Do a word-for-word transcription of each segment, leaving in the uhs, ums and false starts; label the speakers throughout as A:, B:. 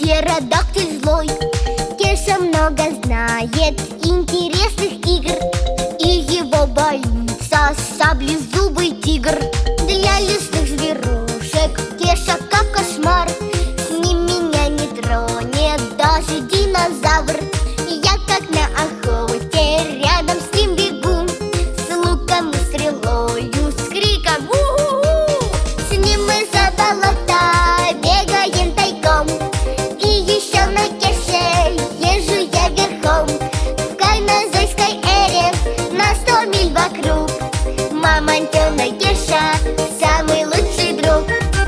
A: птеродактиль злой. Кеша много знает интересных игр, и его боится саблезубый тигр. Для лесных зверушек Кеша как кошмар, с ним меня не тронет даже динозавр. Я как на охоте рядом с ним бегу, с луком и стрелою, с криком у-у-у. С ним мы за болото бегаем тайком, и еще на Кеше езжу я верхом. В кайнозойской эре на сто миль вокруг мамонтёнок Кеша самый лучший друг.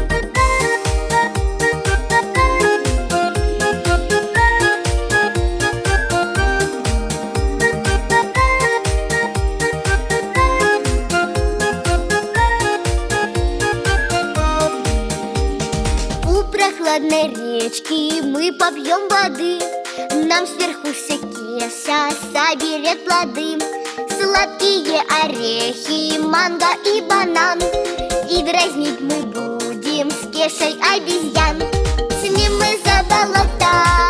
A: У прохладной речки мы попьем воды, нам сверху все Кеша соберет плоды. Сладкие орехи, манго и банан, и дразнить мы будем с Кешей обезьян. С ним мы за болото